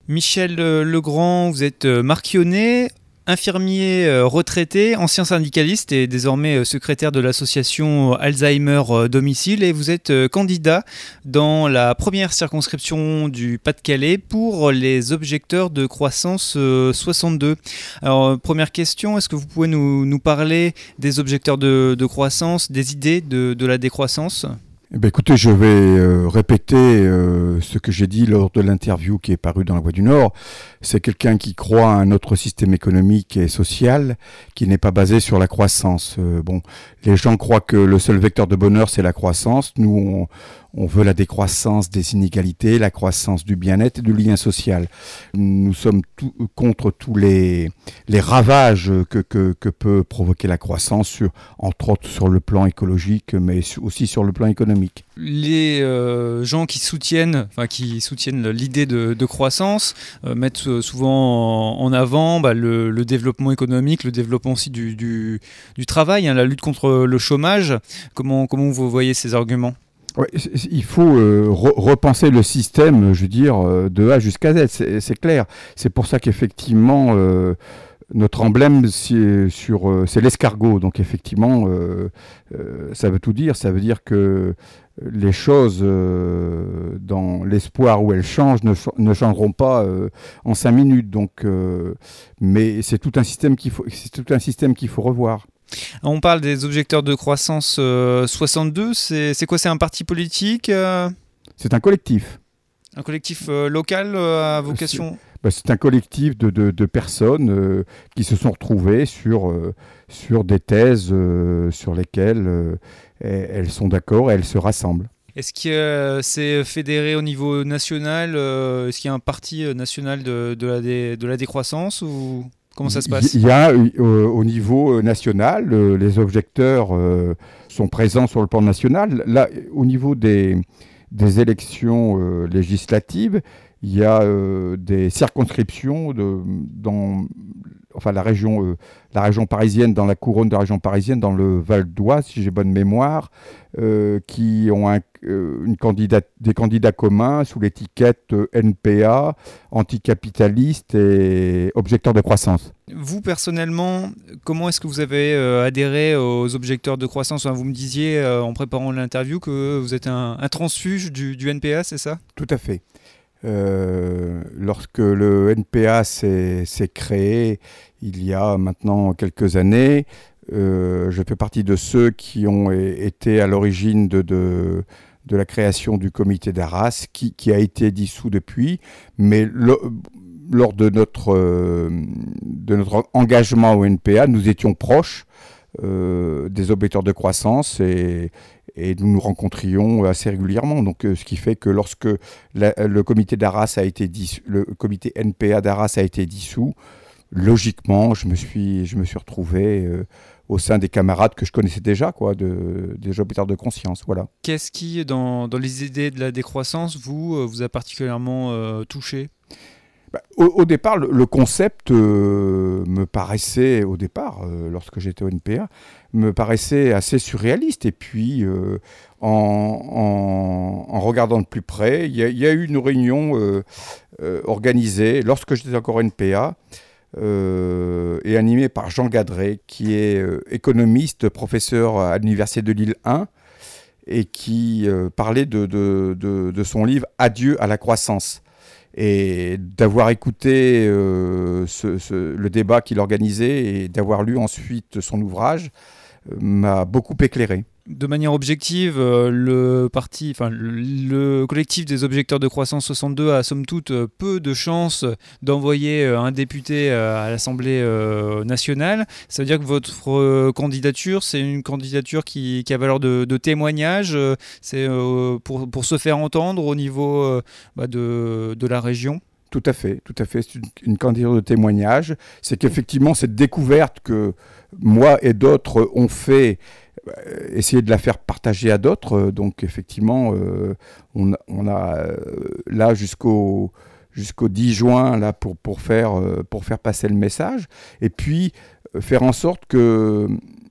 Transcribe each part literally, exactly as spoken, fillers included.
Michel Legrand, vous êtes marquionné, infirmier retraité, ancien syndicaliste et désormais secrétaire de l'association Alzheimer Domicile, et vous êtes candidat dans la première circonscription du Pas-de-Calais pour les objecteurs de croissance soixante-deux. Alors, première question, est-ce que vous pouvez nous, nous parler des objecteurs de, de croissance, des idées de, de la décroissance ? Eh bien, écoutez, je vais euh, répéter euh, ce que j'ai dit lors de l'interview qui est parue dans La Voix du Nord. C'est quelqu'un qui croit à un autre système économique et social qui n'est pas basé sur la croissance. Euh, bon, les gens croient que le seul vecteur de bonheur, c'est la croissance. Nous, on, on veut la décroissance des inégalités, la croissance du bien-être et du lien social. Nous sommes tout, contre tous les, les ravages que, que, que peut provoquer la croissance, sur, entre autres sur le plan écologique, mais aussi sur le plan économique. Les euh, gens qui soutiennent, enfin qui soutiennent l'idée de, de croissance euh, mettent souvent en, en avant bah, le, le développement économique, le développement aussi du, du, du travail, hein, la lutte contre le chômage. Comment, comment vous voyez ces arguments ? Ouais, il faut euh, re- repenser le système, je veux dire, euh, de A jusqu'à Z, c'est, c'est clair. C'est pour ça qu'effectivement, euh, notre emblème, c'est, sur, euh, c'est l'escargot. Donc effectivement, euh, euh, ça veut tout dire. Ça veut dire que les choses, euh, dans l'espoir où elles changent, ne, ne changeront pas euh, en cinq minutes. Donc, euh, mais c'est tout un système qu'il faut, c'est tout un système qu'il faut revoir. On parle des objecteurs de croissance euh, soixante-deux, c'est, c'est quoi, c'est un parti politique euh... C'est un collectif. Un collectif euh, local euh, à vocation c'est, bah, c'est un collectif de, de, de personnes euh, qui se sont retrouvées sur, euh, sur des thèses euh, sur lesquelles euh, elles sont d'accord et elles se rassemblent. Est-ce que euh, c'est fédéré au niveau national euh, Est-ce qu'il y a un parti national de, de, la, dé, de la décroissance ou... Comment ça se passe ? Il y a euh, au niveau national, euh, les objecteurs euh, sont présents sur le plan national. Là, au niveau des, des élections euh, législatives, il y a euh, des circonscriptions de, dans enfin, la, région, euh, la région parisienne, dans la couronne de la région parisienne, dans le Val d'Oise, si j'ai bonne mémoire, euh, qui ont un, euh, une candidate, des candidats communs sous l'étiquette euh, N P A, anticapitaliste et objecteur de croissance. Vous, personnellement, comment est-ce que vous avez euh, adhéré aux objecteurs de croissance ? Enfin, vous me disiez euh, en préparant l'interview que vous êtes un, un transfuge du, du N P A, c'est ça ? Tout à fait. Euh, lorsque le N P A s'est, s'est créé il y a maintenant quelques années, euh, je fais partie de ceux qui ont été à l'origine de, de, de la création du comité d'Arras, qui, qui a été dissous depuis, mais le, lors de notre, euh, de notre engagement au N P A, nous étions proches euh, des objecteurs de croissance et Et nous nous rencontrions assez régulièrement. Donc, euh, ce qui fait que lorsque la, le comité d'Arras a été dissous, le comité N P A d'Arras a été dissous, logiquement, je me suis, je me suis retrouvé euh, au sein des camarades que je connaissais déjà, quoi, de, des objecteurs de conscience. Voilà. Qu'est-ce qui, dans, dans les idées de la décroissance, vous, vous a particulièrement euh, touché ? Bah, au, au départ, le, le concept euh, me paraissait, au départ, euh, lorsque j'étais au N P A, me paraissait assez surréaliste. Et puis, euh, en, en, en regardant de plus près, il y, y a eu une réunion euh, euh, organisée lorsque j'étais encore au N P A euh, et animée par Jean Gadret, qui est euh, économiste, professeur à l'Université de Lille un, et qui euh, parlait de, de, de, de son livre « Adieu à la croissance ». Et d'avoir écouté euh, ce, ce, le débat qu'il organisait et d'avoir lu ensuite son ouvrage euh, m'a beaucoup éclairé. De manière objective, euh, le parti, enfin le, le collectif des objecteurs de croissance soixante-deux a somme toute peu de chances d'envoyer euh, un député euh, à l'Assemblée euh, nationale. Ça veut dire que votre euh, candidature, c'est une candidature qui, qui a valeur de, de témoignage. Euh, c'est euh, pour, pour se faire entendre au niveau euh, bah de, de la région. Tout à fait, tout à fait. C'est une, une candidature de témoignage. C'est qu'effectivement, cette découverte que moi et d'autres ont fait, essayer de la faire partager à d'autres. Donc effectivement, euh, on, on a euh, là jusqu'au, jusqu'au dix juin là, pour, pour, faire, euh, pour faire passer le message. Et puis, euh, faire en sorte que,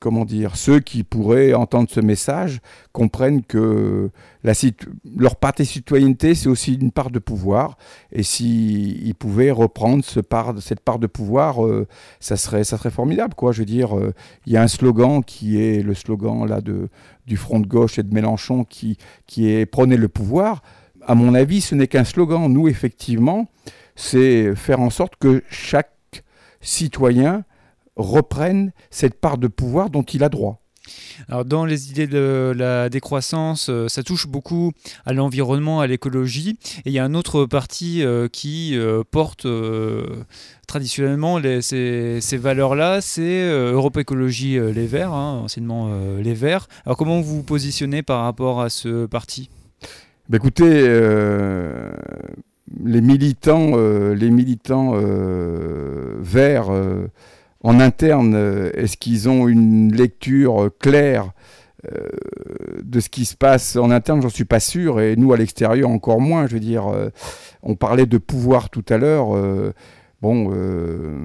comment dire, ceux qui pourraient entendre ce message comprennent que la, leur part de citoyenneté, c'est aussi une part de pouvoir. Et s'ils pouvaient reprendre ce part, cette part de pouvoir, euh, ça, serait, ça serait formidable, quoi. Je veux dire, euh, il y a un slogan qui est le slogan là, de, du Front de gauche et de Mélenchon qui, qui est « Prenez le pouvoir ». À mon avis, ce n'est qu'un slogan. Nous, effectivement, c'est faire en sorte que chaque citoyen reprenne cette part de pouvoir dont il a droit. Alors dans les idées de la décroissance, ça touche beaucoup à l'environnement, à l'écologie. Et il y a un autre parti euh, qui euh, porte euh, traditionnellement les, ces, ces valeurs-là, c'est euh, Europe Écologie euh, Les Verts, hein, anciennement euh, Les Verts. Alors comment vous vous positionnez par rapport à ce parti ? Ben écoutez, euh, les militants, euh, les militants euh, verts euh, en interne, euh, est-ce qu'ils ont une lecture claire euh, de ce qui se passe en interne? J'en suis pas sûr, et nous à l'extérieur encore moins. Je veux dire, euh, on parlait de pouvoir tout à l'heure. Euh, bon, euh,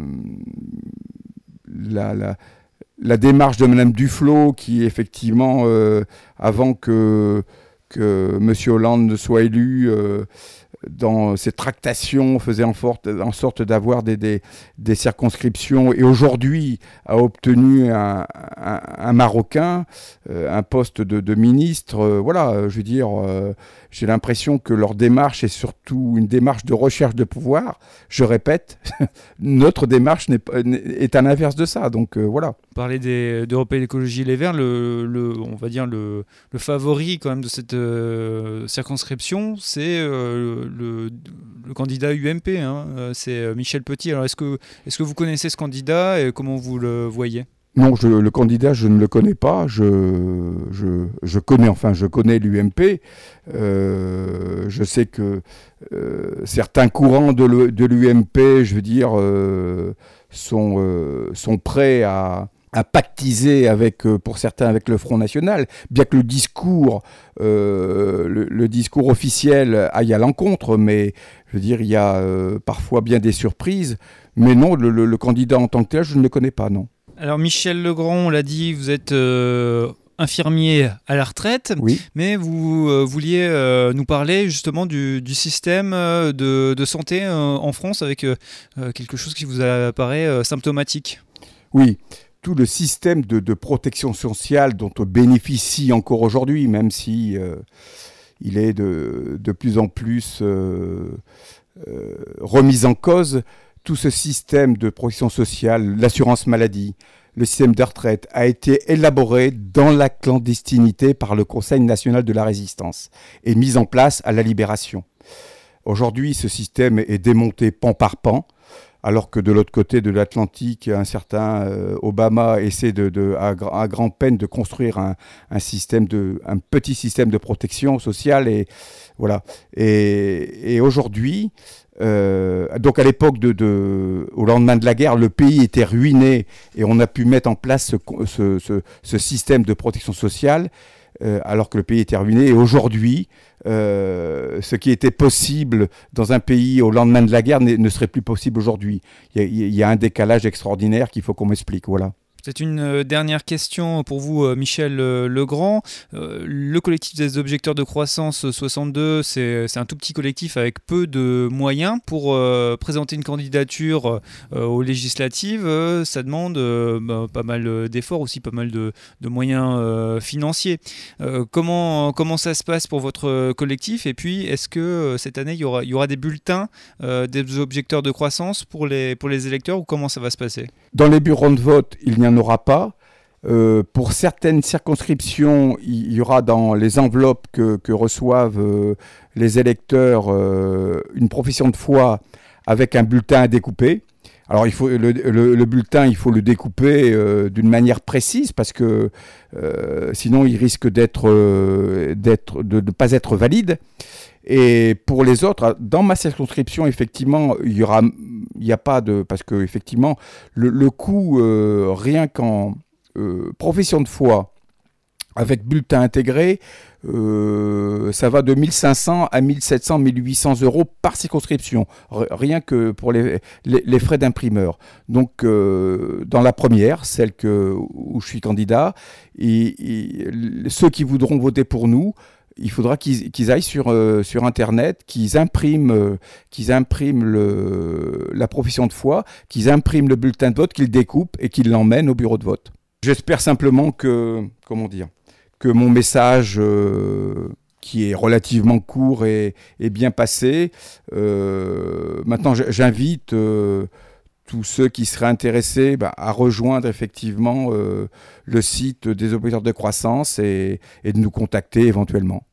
la, la, la démarche de Madame Duflot, qui effectivement, euh, avant que que M. Hollande ne soit élu, euh, dans ses tractations, faisait en, forte, en sorte d'avoir des, des, des circonscriptions, et aujourd'hui a obtenu un, un, un Marocain, euh, un poste de, de ministre. Euh, voilà, je veux dire, euh, j'ai l'impression que leur démarche est surtout une démarche de recherche de pouvoir. Je répète, notre démarche n'est, est à l'inverse de ça, donc euh, voilà. Parler des, d'Europe Écologie Les Verts, le, le, on va dire le, le favori quand même de cette euh, circonscription, c'est euh, le, le candidat U M P, hein, c'est Michel Petit. Alors est-ce que, est-ce que vous connaissez ce candidat et comment vous le voyez ? Non, je, le candidat, je ne le connais pas. Je, je, je connais, enfin, je connais l'U M P. Euh, je sais que euh, certains courants de, le, de l'U M P, je veux dire, euh, sont, euh, sont prêts à, à pactiser avec, euh, pour certains, avec le Front National, bien que le discours, euh, le, le discours officiel aille à l'encontre. Mais je veux dire, il y a euh, parfois bien des surprises. Mais non, le, le, le candidat en tant que tel, je ne le connais pas, non. Alors Michel Legrand, on l'a dit, vous êtes euh, infirmier à la retraite, oui. mais vous euh, vouliez euh, nous parler justement du, du système de, de santé euh, en France avec euh, quelque chose qui vous apparaît euh, symptomatique. Oui, tout le système de, de protection sociale dont on bénéficie encore aujourd'hui, même si euh, il est de, de plus en plus euh, euh, remis en cause. Tout ce système de protection sociale, l'assurance maladie, le système de retraite a été élaboré dans la clandestinité par le Conseil national de la résistance et mis en place à la Libération. Aujourd'hui, ce système est démonté pan par pan, alors que de l'autre côté de l'Atlantique, un certain euh, Obama essaie de, de, à, à grand peine de construire un, un, système de, un petit système de protection sociale. Et, voilà. et, et aujourd'hui, euh, donc à l'époque, de, de, au lendemain de la guerre, le pays était ruiné et on a pu mettre en place ce, ce, ce, ce système de protection sociale. Euh, alors que le pays était ruiné. Et aujourd'hui, euh, ce qui était possible dans un pays au lendemain de la guerre ne serait plus possible aujourd'hui. Il y a, il y a un décalage extraordinaire qu'il faut qu'on m'explique. Voilà. C'est une dernière question pour vous, Michel Legrand. Le collectif des objecteurs de croissance soixante-deux, c'est, c'est un tout petit collectif avec peu de moyens. Pour euh, présenter une candidature euh, aux législatives, euh, ça demande euh, bah, pas mal d'efforts, aussi pas mal de, de moyens euh, financiers. Euh, comment, comment ça se passe pour votre collectif ? Et puis, est-ce que euh, cette année, il y aura, il y aura des bulletins euh, des objecteurs de croissance pour les, pour les électeurs, ou comment ça va se passer ? Dans les bureaux de vote, il n'y en aura pas. Euh, pour certaines circonscriptions, il y aura dans les enveloppes que, que reçoivent euh, les électeurs euh, une profession de foi avec un bulletin à découper. Alors il faut, le, le, le bulletin, il faut le découper euh, d'une manière précise parce que euh, sinon il risque d'être, euh, d'être, de ne pas être valide. Et pour les autres, dans ma circonscription, effectivement, il y aura, il n'y a pas de, parce que effectivement, le, le coût euh, rien qu'en euh, profession de foi Avec bulletin intégré, euh, ça va de mille cinq cents à mille sept cents, mille huit cents euros par circonscription, R- rien que pour les, les, les frais d'imprimeur. Donc, euh, dans la première, celle que, où je suis candidat, et, et, ceux qui voudront voter pour nous, il faudra qu'ils, qu'ils aillent sur, euh, sur Internet, qu'ils impriment, euh, qu'ils impriment le, la profession de foi, qu'ils impriment le bulletin de vote, qu'ils découpent et qu'ils l'emmènent au bureau de vote. J'espère simplement que, comment dire, que mon message, euh, qui est relativement court et, et bien passé, euh, maintenant j'invite euh, tous ceux qui seraient intéressés bah, à rejoindre effectivement euh, le site des opérateurs de croissance et, et de nous contacter éventuellement.